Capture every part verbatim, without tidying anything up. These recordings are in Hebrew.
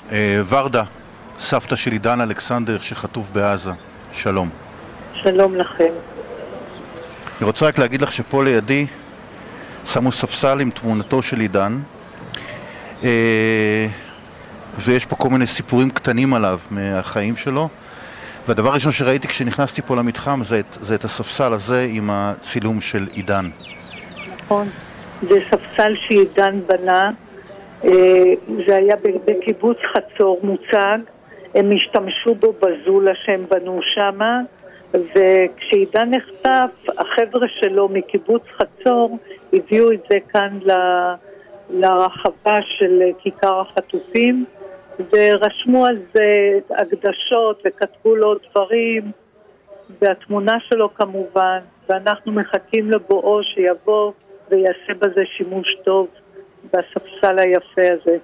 אה, ורדה, סבתא של עידן אלכסנדר שחטוף בעזה, שלום. שלום לכם. אני רוצה רק להגיד לך שפה לידי שמו ספסל עם תמונתו של עידן, אה, ויש פה כל מיני סיפורים קטנים עליו מהחיים שלו, והדבר הראשון שראיתי כשנכנסתי פה למתחם זה את, זה את הספסל הזה עם הצילום של עידן. נכון, זה ספסל שעידן בנה, זה היה בקיבוץ חצור מוצג, הם השתמשו בו בזולה שהם בנו שמה, וכשעידן נחטף, החבר'ה שלו מקיבוץ חצור הביאו את זה כאן ל... לרחבה של כיכר החטופים, ורשמו על זה הקדשות וכתבו לו דברים, והתמונה שלו כמובן, ואנחנו מחכים לבואו שיבוא ויעשה בזה שימוש טוב בספסל היפה הזה.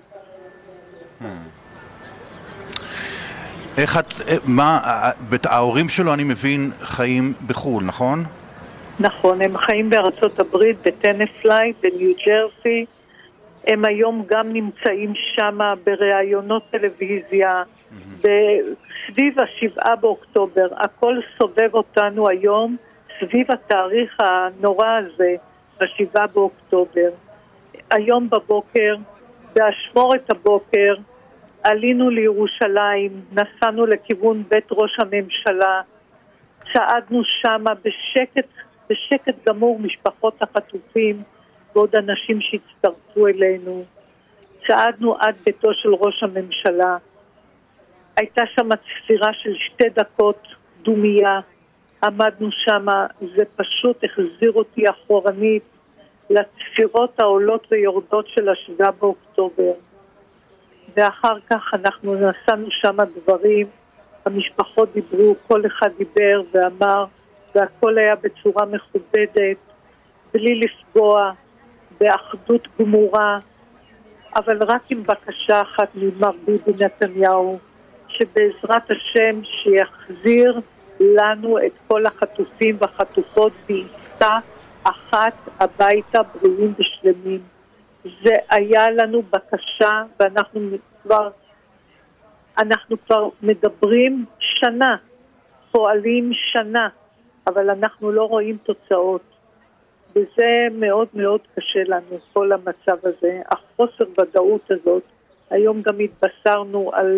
איך את, מה, ההורים שלו אני מבין חיים בחול, נכון? נכון, הם חיים בארצות הברית, בטנסלי, בניו ג'רסי. הם היום גם נמצאים שם בראיונות טלוויזיה, סביב השבעה באוקטובר. הכל סובב אותנו היום סביב התאריך הנורא הזה, השבעה באוקטובר. היום בבוקר, באשמורת הבוקר, עלינו לירושלים, נסענו לכיוון בית ראש הממשלה, צעדנו שם בשקט, בשקט גמור משפחות החטופים ועוד אנשים שהצטרפו אלינו. צעדנו עד ביתו של ראש הממשלה. הייתה שם צפירה של שתי דקות דומיה. עמדנו שם, זה פשוט החזיר אותי אחורנית לצפירות העולות ויורדות של השבעה באוקטובר. ואחר כך אנחנו נסענו שם דברים, המשפחות דיברו, כל אחד דיבר ואמר, והכל היה בצורה מכובדת, בלי לפגוע, באחדות גמורה, אבל רק עם בקשה אחת ממר ביבי נתניהו, שבעזרת השם שיחזיר לנו את כל החטופים והחטופות בעסקה אחת הביתה בריאים ושלמים. זה היה לנו בקשה, ואנחנו כבר, אנחנו כבר מדברים שנה, פועלים שנה, אבל אנחנו לא רואים תוצאות. וזה מאוד מאוד קשה לנו, כל המצב הזה, החוסר ודאות הזאת. היום גם התבשרנו על,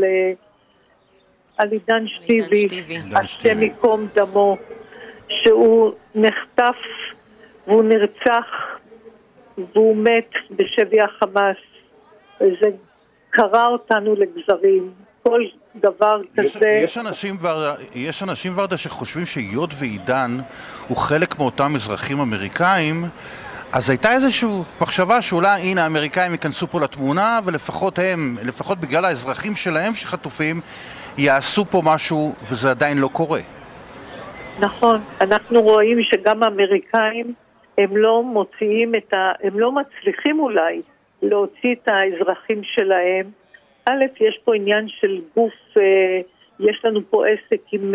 על עידן שטיבי, השם ייקום דמו, שהוא נחטף והוא נרצח והוא מת בשבי החמאס. זה קרא אותנו לגזרים. כל דבר יש, כזה... יש אנשים, ורדה, יש אנשים ורדה שחושבים שיוד ועידן הוא חלק מאותם אזרחים אמריקאים, אז הייתה איזושהי מחשבה שאולי הנה האמריקאים ייכנסו פה לתמונה ולפחות הם, לפחות בגלל האזרחים שלהם שחטופים, יעשו פה משהו וזה עדיין לא קורה. נכון, אנחנו רואים שגם האמריקאים הם לא מוציאים את ה... הם לא מצליחים אולי להוציא את האזרחים שלהם. א', יש פה עניין של גוף, יש לנו פה עסק עם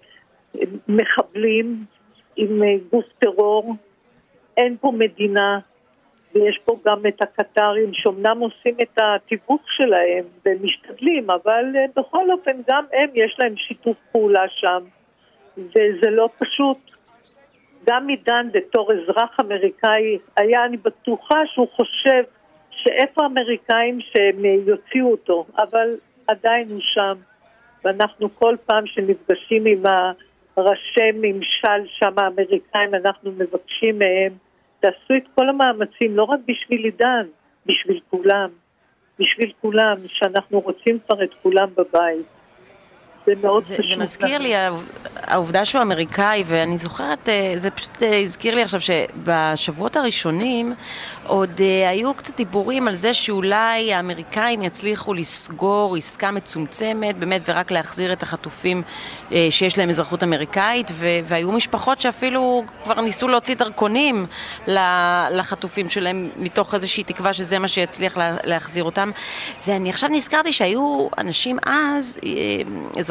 מחבלים, עם גוף טרור, אין פה מדינה, ויש פה גם את הקטרים שאומנם עושים את התיווך שלהם ומשתדלים, אבל בכל אופן גם הם יש להם שיתוף פעולה שם, וזה לא פשוט. גם עידן בתור אזרח אמריקאי היה, אני בטוחה שהוא חושב שאיפה האמריקאים שהם יוציאו אותו, אבל עדיין הוא שם, ואנחנו כל פעם שנפגשים עם הראשי ממשל שם האמריקאים, אנחנו מבקשים מהם, תעשו את כל המאמצים, לא רק בשביל עידן, בשביל כולם, בשביל כולם, שאנחנו רוצים כבר את כולם בבית. זה מאוד זה, פשוט. זה מזכיר לי, העובדה שהוא אמריקאי, ואני זוכרת, זה פשוט הזכיר לי עכשיו שבשבועות הראשונים עוד היו קצת דיבורים על זה שאולי האמריקאים יצליחו לסגור עסקה מצומצמת, באמת ורק להחזיר את החטופים שיש להם אזרחות אמריקאית, והיו משפחות שאפילו כבר ניסו להוציא דרכונים לחטופים שלהם, מתוך איזושהי תקווה שזה מה שיצליח להחזיר אותם. ואני עכשיו נזכרתי שהיו אנשים אז, אזרחים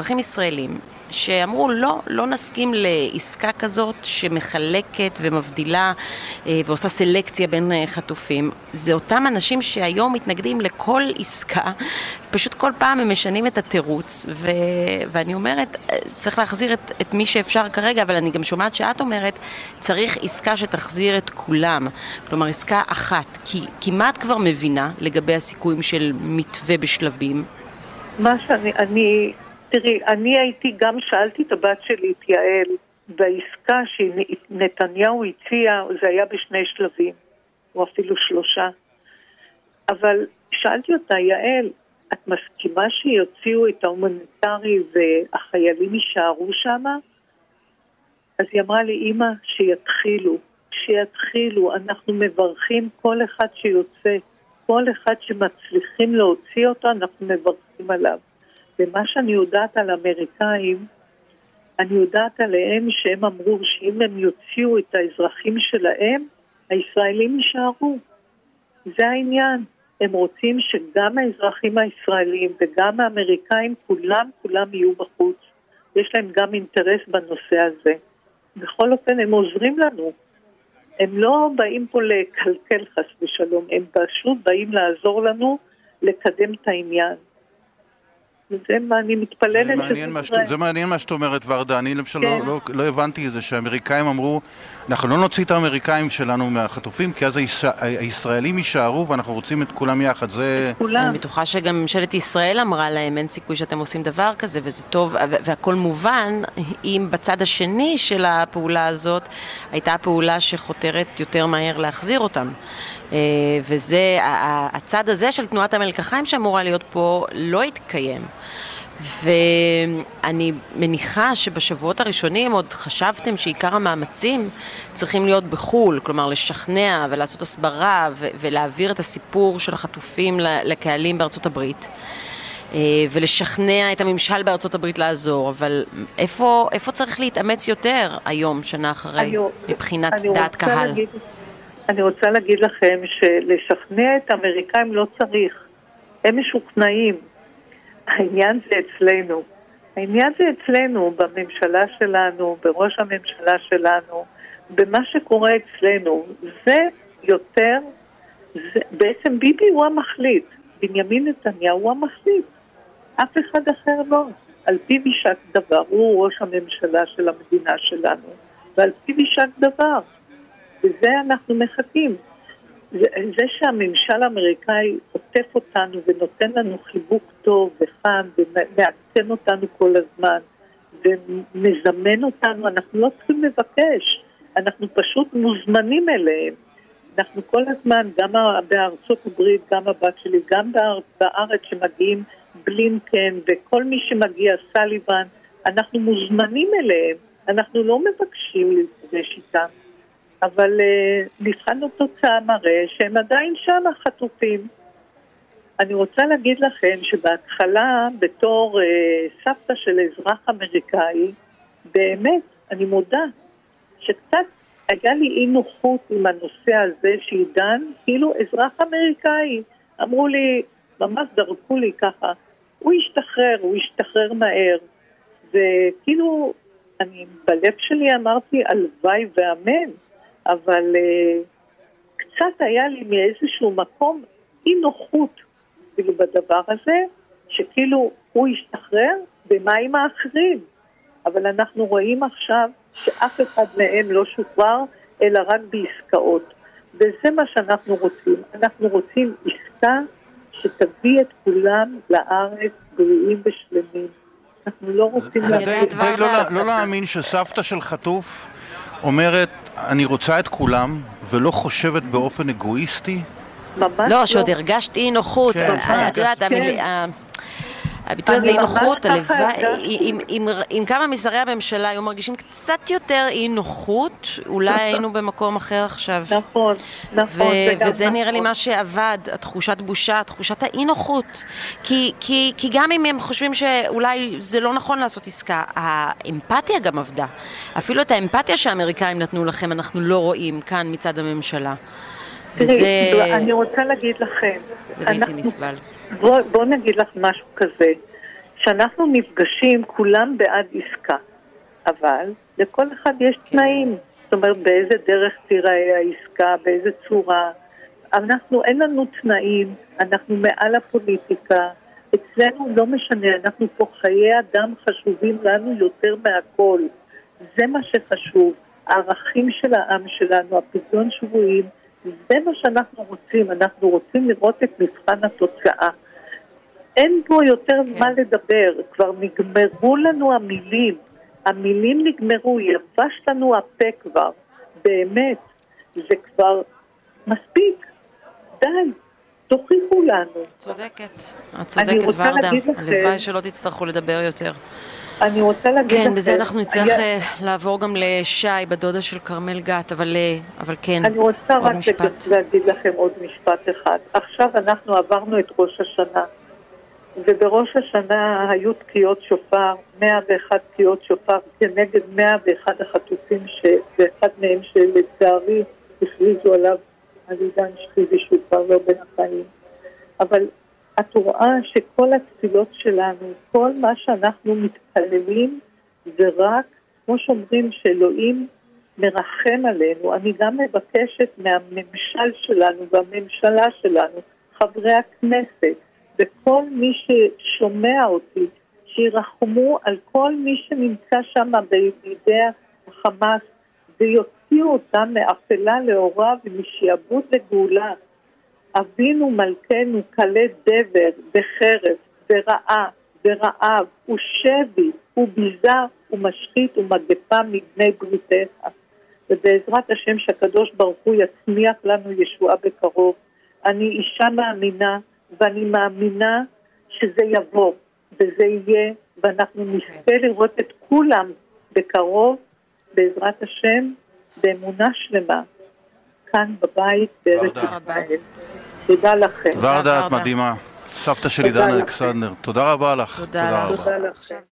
אזרחים ישראלים שאמרו לא, לא נסכים לעסקה כזאת שמחלקת ומבדילה ועושה סלקציה בין חטופים. זה אותם אנשים שהיום מתנגדים לכל עסקה, פשוט כל פעם הם משנים את התירוץ, ו... ואני אומרת, צריך להחזיר את, את מי שאפשר כרגע, אבל אני גם שומעת שאת אומרת, צריך עסקה שתחזיר את כולם, כלומר עסקה אחת, כי כמעט כבר מבינה לגבי הסיכויים של מתווה בשלבים. מה שאני, אני... תראי, אני הייתי, גם שאלתי את הבת שלי, את יעל, בעסקה שנתניהו הציע, זה היה בשני שלבים, או אפילו שלושה. אבל שאלתי אותה, יעל, את מסכימה שיוציאו את ההומניטרי והחיילים יישארו שם? אז היא אמרה לי, אמא, שיתחילו, שיתחילו, אנחנו מברכים כל אחד שיוצא, כל אחד שמצליחים להוציא אותו, אנחנו מברכים עליו. ומה שאני יודעת על אמריקאים, אני יודעת עליהם שהם אמרו שאם הם יוציאו את האזרחים שלהם, הישראלים יישארו. זה העניין. הם רוצים שגם האזרחים הישראלים וגם האמריקאים, כולם, כולם יהיו בחוץ. יש להם גם אינטרס בנושא הזה. בכל אופן, הם עוזרים לנו. הם לא באים פה לקלקל חס ושלום, הם פשוט באים לעזור לנו לקדם את העניין. זה מה, אני מתפללת שזה... זה מעניין מה שאת אומרת, ורדה. אני למשל לא, לא, לא הבנתי את זה שהאמריקאים אמרו, אנחנו לא נוציא את האמריקאים שלנו מהחטופים, כי אז הישראלים יישארו ואנחנו רוצים את כולם יחד. זה... אני בטוחה שגם ממשלת ישראל אמרה להם, אין סיכוי שאתם עושים דבר כזה, וזה טוב, והכל מובן, אם בצד השני של הפעולה הזאת, הייתה פעולה שחותרת יותר מהר להחזיר אותם. וזה, הצד הזה של תנועת המלקחיים שאמורה להיות פה לא התקיים. ואני מניחה שבשבועות הראשונים עוד חשבתם שעיקר המאמצים צריכים להיות בחול, כלומר לשכנע ולעשות הסברה ולהעביר את הסיפור של החטופים לקהלים בארצות הברית. ולשכנע את הממשל בארצות הברית לעזור, אבל איפה, איפה צריך להתאמץ יותר היום, שנה אחרי, מבחינת דעת קהל? להגיד... אני רוצה להגיד לכם שלשכנע את האמריקאים לא צריך. הם משוכנעים. העניין זה אצלנו. העניין זה אצלנו, בממשלה שלנו, בראש הממשלה שלנו, במה שקורה אצלנו. זה יותר, זה, בעצם ביבי הוא המחליט. בנימין נתניהו הוא המחליט. אף אחד אחר לא. על פיו יישק דבר. הוא ראש הממשלה של המדינה שלנו. ועל פיו יישק דבר. וזה אנחנו מחכים. זה, זה שהממשל האמריקאי עוטף אותנו ונותן לנו חיבוק טוב וחם ומעדכן אותנו כל הזמן ומזמן אותנו, אנחנו לא צריכים לבקש, אנחנו פשוט מוזמנים אליהם. אנחנו כל הזמן, גם בארצות הברית, גם הבת שלי, גם בארץ שמגיעים בלינקן וכל מי שמגיע סליבן, אנחנו מוזמנים אליהם, אנחנו לא מבקשים להיפגש איתם. אבל נבחנו תוצאה מראה שהם עדיין שם החטופים. אני רוצה להגיד לכם שבהתחלה, בתור סבתא של אזרח אמריקאי, באמת, אני מודה, שקצת היה לי אי נוחות עם הנושא הזה שעידן, כאילו אזרח אמריקאי. אמרו לי, ממש דרכו לי ככה, הוא ישתחרר, הוא ישתחרר מהר. וכאילו, אני בלב שלי אמרתי, הלוואי ואמן. אבל uh, קצת היה לי מאיזשהו מקום אי נוחות כאילו בדבר הזה, שכאילו הוא ישתחרר במים האחרים. אבל אנחנו רואים עכשיו שאף אחד מהם לא שוחרר, אלא רק בעסקאות. וזה מה שאנחנו רוצים. אנחנו רוצים עסקה שתביא את כולם לארץ בריאים ושלמים. אנחנו לא רוצים... זה די לא להאמין שסבתא של חטוף אומרת, אני רוצה את כולם, ולא חושבת באופן אגואיסטי? ממש לא. לא, שעוד הרגשת אי נוחות. את יודעת, הביטוי הזה אי נוחות, אם כמה משרי הממשלה היו מרגישים קצת יותר אי נוחות, אולי היינו במקום אחר עכשיו. נכון, נכון. וזה נראה לי מה שעבד, התחושת בושה, תחושת האי נוחות. כי גם אם הם חושבים שאולי זה לא נכון לעשות עסקה, האמפתיה גם עבדה. אפילו את האמפתיה שהאמריקאים נתנו לכם, אנחנו לא רואים כאן מצד הממשלה. תראי, אני רוצה להגיד לכם. זה בלתי נסבל. בוא, בוא נגיד לך משהו כזה, כשאנחנו נפגשים כולם בעד עסקה, אבל לכל אחד יש תנאים. זאת אומרת, באיזה דרך תיראה העסקה, באיזה צורה. אנחנו, אין לנו תנאים, אנחנו מעל הפוליטיקה. אצלנו לא משנה, אנחנו פה חיי אדם חשובים לנו יותר מהכל. זה מה שחשוב. הערכים של העם שלנו, הפדיון שבויים, זה מה שאנחנו רוצים. אנחנו רוצים לראות את מבחן התוצאה. אין פה יותר כן. מה לדבר, כבר נגמרו לנו המילים. המילים נגמרו, יבש לנו הפה כבר. באמת, זה כבר מספיק. די, תוכיחו לנו. צודקת, את צודקת ורדה. הלוואי שלא תצטרכו לדבר יותר. אני רוצה להגיד כן, לכם... בזה אנחנו נצטרך היה... לעבור גם לשי, בדודה של קרמל גת, אבל, אבל כן, אני רוצה רק משפט. להגיד לכם עוד משפט אחד. עכשיו אנחנו עברנו את ראש השנה, ובראש השנה היו תקיעות שופר, מאה ואחת תקיעות שופר, כנגד מאה ואחד החטופים, ואחד מהם שלצערי הכריזו עליו על עידן שתיבי שהוא כבר לא בין החיים. אבל את רואה שכל התפילות שלנו, כל מה שאנחנו מתפללים, זה רק, כמו שאומרים, שאלוהים מרחם עלינו. אני גם מבקשת מהממשל שלנו והממשלה שלנו, חברי הכנסת, וכל מי ששומע אותי, שירחמו על כל מי שנמצא שם בידי החמאס, ויוציאו אותם מאפלה לאורה ומשעבוד לגאולה. אבינו מלכנו כלה דבר בחרב ורעה ורעב ושבי וביזה ומשחית ומגפה מבני בריתך. ובעזרת השם שהקדוש ברוך הוא יצמיח לנו ישועה בקרוב. אני אישה מאמינה, ואני מאמינה שזה יבוא וזה יהיה, ואנחנו נזכה לראות את כולם בקרוב, בעזרת השם, באמונה שלמה, כאן בבית בארץ ישראל. תודה לכם. ורדה, את מדהימה. סבתא של עידן אלכסנדר. תודה רבה לך. תודה לך.